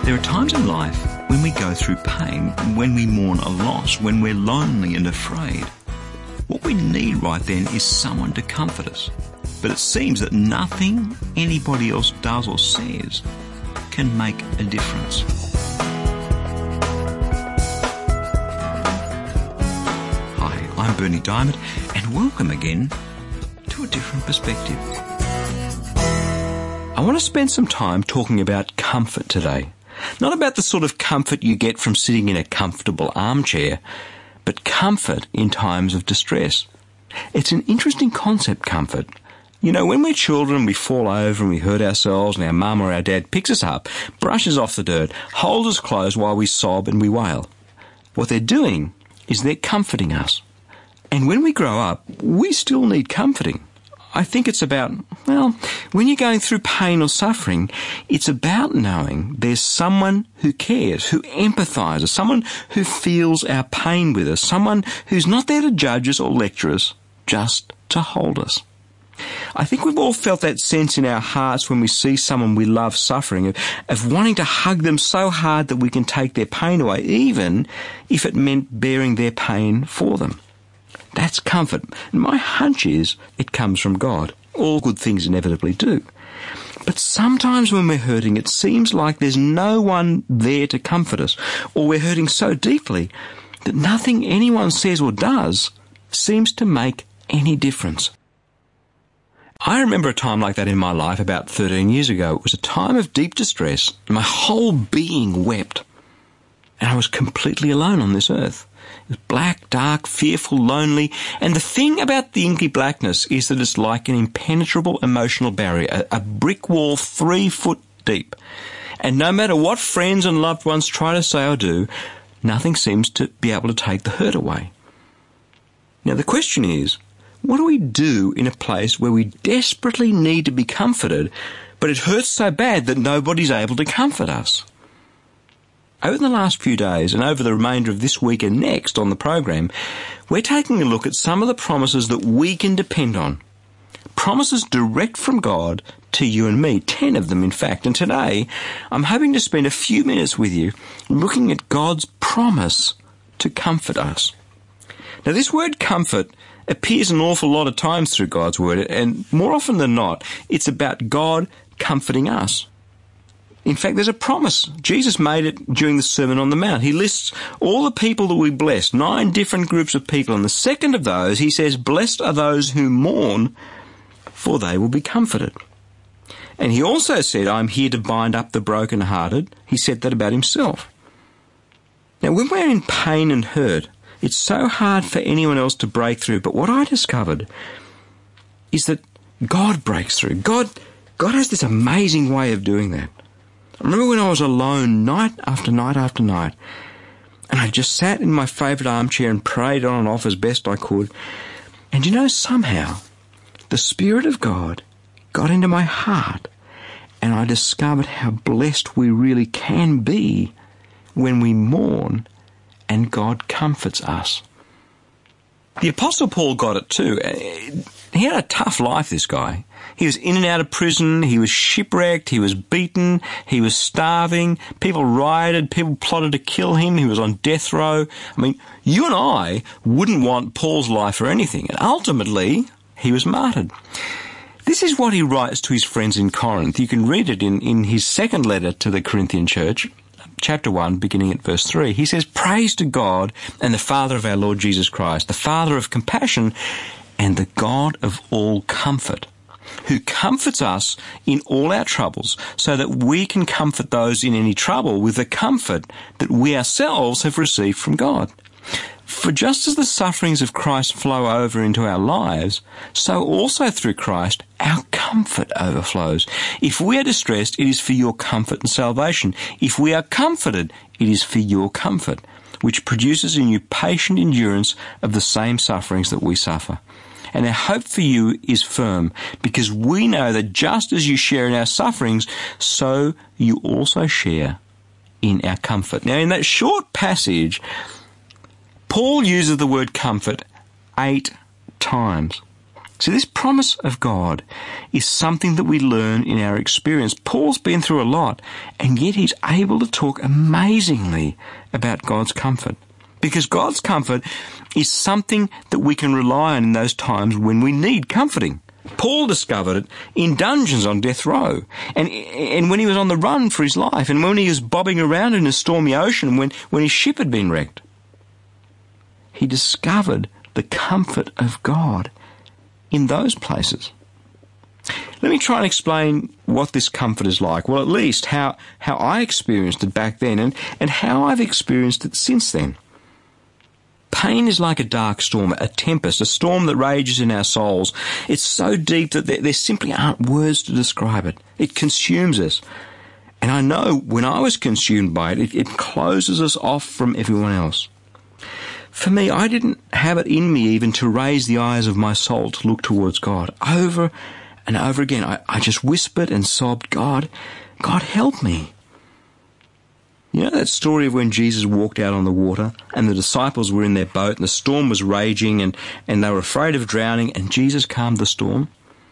There are times in life when we go through pain, when we mourn a loss, when we're lonely and afraid. What we need right then is someone to comfort us. But it seems that nothing anybody else does or says can make a difference. Hi, I'm Bernie Diamond, and welcome again to A Different Perspective. I want to spend some time talking about comfort today. Not about the sort of comfort you get from sitting in a comfortable armchair, but comfort in times of distress. It's an interesting concept, comfort. You know, when we're children, we fall over and we hurt ourselves, and our mum or our dad picks us up, brushes off the dirt, holds us close while we sob and we wail. What they're doing is they're comforting us. And when we grow up, we still need comforting. I think it's about, when you're going through pain or suffering, it's about knowing there's someone who cares, who empathises, someone who feels our pain with us, someone who's not there to judge us or lecture us, just to hold us. I think we've all felt that sense in our hearts when we see someone we love suffering, of wanting to hug them so hard that we can take their pain away, even if it meant bearing their pain for them. That's comfort. And my hunch is it comes from God. All good things inevitably do. But sometimes when we're hurting, it seems like there's no one there to comfort us, or we're hurting so deeply that nothing anyone says or does seems to make any difference. I remember a time like that in my life about 13 years ago. It was a time of deep distress. My whole being wept. And I was completely alone on this earth. It was black, dark, fearful, lonely. And the thing about the inky blackness is that it's like an impenetrable emotional barrier, a brick wall 3 foot deep. And no matter what friends and loved ones try to say or do, nothing seems to be able to take the hurt away. Now the question is, what do we do in a place where we desperately need to be comforted, but it hurts so bad that nobody's able to comfort us? Over the last few days and over the remainder of this week and next on the program, we're taking a look at some of the promises that we can depend on. Promises direct from God to you and me, 10 of them in fact. And today, I'm hoping to spend a few minutes with you looking at God's promise to comfort us. Now this word comfort appears an awful lot of times through God's word, and more often than not, it's about God comforting us. In fact, there's a promise. Jesus made it during the Sermon on the Mount. He lists all the people that we bless, 9 different groups of people. And the second of those, he says, blessed are those who mourn, for they will be comforted. And he also said, I'm here to bind up the brokenhearted. He said that about himself. Now, when we're in pain and hurt, it's so hard for anyone else to break through. But what I discovered is that God breaks through. God has this amazing way of doing that. I remember when I was alone night after night after night, and I just sat in my favourite armchair and prayed on and off as best I could. And you know, somehow, the Spirit of God got into my heart, and I discovered how blessed we really can be when we mourn and God comforts us. The Apostle Paul got it too. He had a tough life, this guy. He was in and out of prison, he was shipwrecked, he was beaten, he was starving, people rioted, people plotted to kill him, he was on death row. I mean, you and I wouldn't want Paul's life for anything, and ultimately, he was martyred. This is what he writes to his friends in Corinth. You can read it in his second letter to the Corinthian church, chapter 1, beginning at verse 3. He says, Praise to God and the Father of our Lord Jesus Christ, the Father of compassion and the God of all comfort, who comforts us in all our troubles, so that we can comfort those in any trouble with the comfort that we ourselves have received from God. For just as the sufferings of Christ flow over into our lives, so also through Christ our comfort overflows. If we are distressed, it is for your comfort and salvation. If we are comforted, it is for your comfort, which produces in you patient endurance of the same sufferings that we suffer. And our hope for you is firm, because we know that just as you share in our sufferings, so you also share in our comfort. Now, in that short passage, Paul uses the word comfort 8 times. See, this promise of God is something that we learn in our experience. Paul's been through a lot, and yet he's able to talk amazingly about God's comfort. Because God's comfort is something that we can rely on in those times when we need comforting. Paul discovered it in dungeons on death row, and when he was on the run for his life, and when he was bobbing around in a stormy ocean when his ship had been wrecked. He discovered the comfort of God in those places. Let me try and explain what this comfort is like. Well, at least how I experienced it back then and how I've experienced it since then. Pain is like a dark storm, a tempest, a storm that rages in our souls. It's so deep that there simply aren't words to describe it. It consumes us. And I know when I was consumed by it, it closes us off from everyone else. For me, I didn't have it in me even to raise the eyes of my soul to look towards God. Over and over again, I just whispered and sobbed, God, help me. You know that story of when Jesus walked out on the water and the disciples were in their boat and the storm was raging and they were afraid of drowning and Jesus calmed the storm?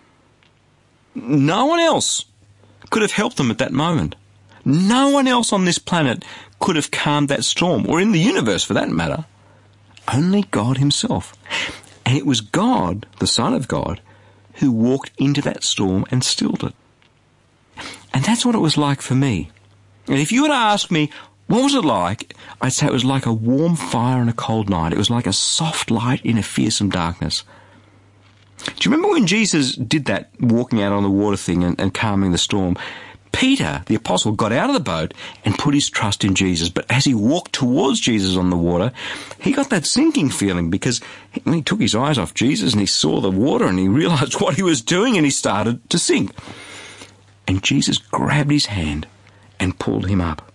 No one else could have helped them at that moment. No one else on this planet could have calmed that storm, or in the universe for that matter. Only God himself. And it was God, the Son of God, who walked into that storm and stilled it. And that's what it was like for me. And if you were to ask me, what was it like? I'd say it was like a warm fire on a cold night. It was like a soft light in a fearsome darkness. Do you remember when Jesus did that walking out on the water thing and calming the storm? Peter, the apostle, got out of the boat and put his trust in Jesus. But as he walked towards Jesus on the water, he got that sinking feeling because he took his eyes off Jesus and he saw the water and he realized what he was doing and he started to sink. And Jesus grabbed his hand and pulled him up.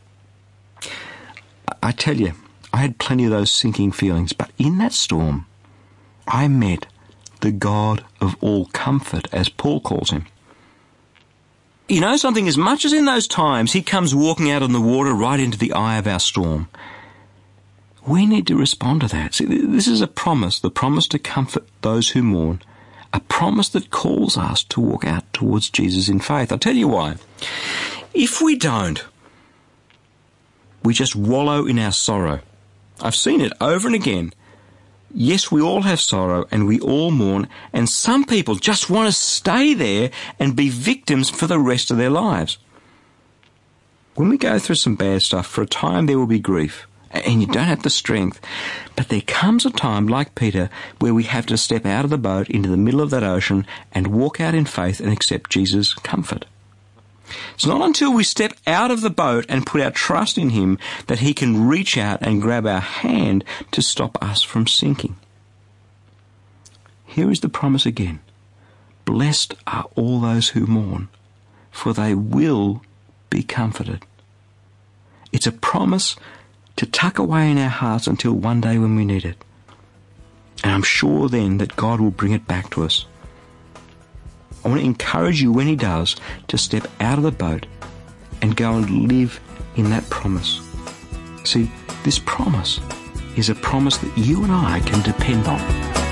I tell you, I had plenty of those sinking feelings, but in that storm, I met the God of all comfort, as Paul calls him. You know something, as much as in those times he comes walking out on the water right into the eye of our storm, we need to respond to that. See, this is a promise, the promise to comfort those who mourn, a promise that calls us to walk out towards Jesus in faith. I'll tell you why. If we don't, we just wallow in our sorrow. I've seen it over and again. Yes, we all have sorrow and we all mourn, and some people just want to stay there and be victims for the rest of their lives. When we go through some bad stuff, for a time there will be grief, and you don't have the strength. But there comes a time, like Peter, where we have to step out of the boat into the middle of that ocean and walk out in faith and accept Jesus' comfort. It's not until we step out of the boat and put our trust in him that he can reach out and grab our hand to stop us from sinking. Here is the promise again. Blessed are all those who mourn, for they will be comforted. It's a promise to tuck away in our hearts until one day when we need it. And I'm sure then that God will bring it back to us. I want to encourage you when he does to step out of the boat and go and live in that promise. See, this promise is a promise that you and I can depend on.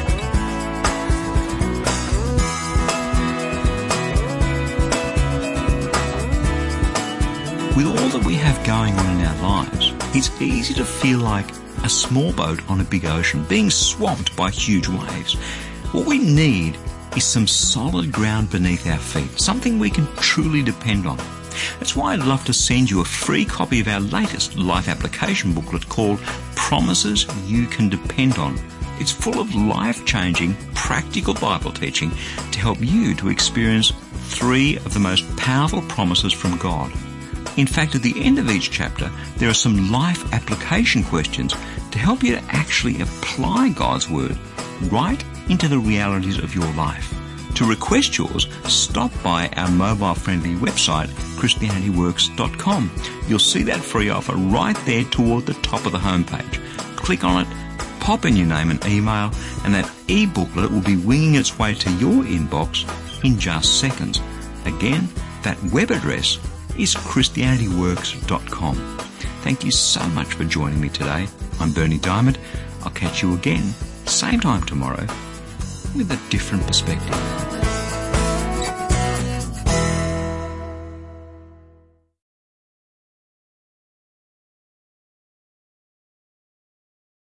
With all that we have going on in our lives, it's easy to feel like a small boat on a big ocean being swamped by huge waves. What we need is some solid ground beneath our feet, something we can truly depend on. That's why I'd love to send you a free copy of our latest life application booklet called Promises You Can Depend On. It's full of life-changing, practical Bible teaching to help you to experience 3 of the most powerful promises from God. In fact, at the end of each chapter, there are some life application questions to help you to actually apply God's Word right into the realities of your life. To request yours, stop by our mobile-friendly website, ChristianityWorks.com. You'll see that free offer right there toward the top of the homepage. Click on it, pop in your name and email, and that e-booklet will be winging its way to your inbox in just seconds. Again, that web address is ChristianityWorks.com. Thank you so much for joining me today. I'm Berni Dymet. I'll catch you again, same time tomorrow. with a different perspective.